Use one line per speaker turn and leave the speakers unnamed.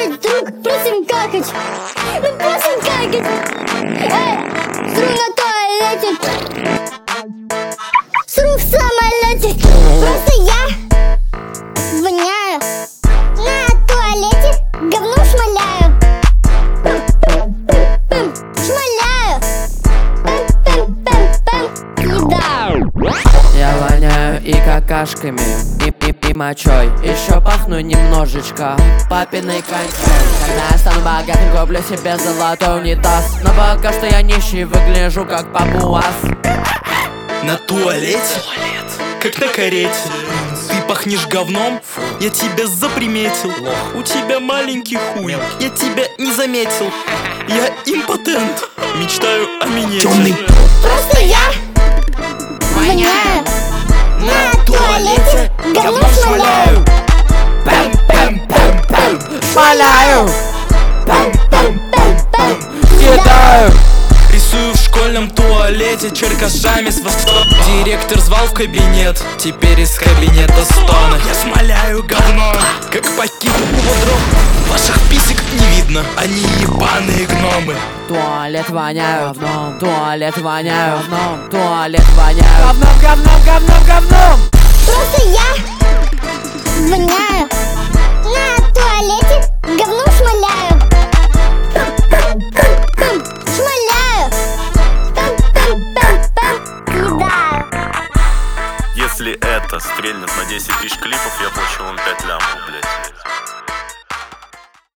друг, просим какать. Мы просим какать. Сру на туалете. Сру в самолете. Просто я воняю. На туалете говно шмаляю. Шмаляю. Кидаю.
Я воняю и какашками, и мочой. Еще пахну немножечко папиной кончой. Когда я стану богатым, куплю себе золотой унитаз. Но пока что я нищий, выгляжу как папуас.
На туалете? Как на карете. Ты пахнешь говном? Я тебя заприметил. У тебя маленький хуй, я тебя не заметил. Я импотент, мечтаю о минете.
Просто я воняю. На туалете говно шмаляю.
Шмаляю, кидаю.
Рисую в школьном туалете черкашами с востока. Директор звал в кабинет, теперь из кабинета стоны. Я смоляю говно, как покинул дров. Ваших писек не видно, они ебаные гномы.
Туалет воняю говном, туалет воняю говном, туалет воняю говном, говном, говном, говном.
Просто я воняю. На туалете говно шмаляю. Шмаляю. Кидаю.
Если это стрельнет на 10 тысяч клипов, я плачу вам 5 лямов, блядь.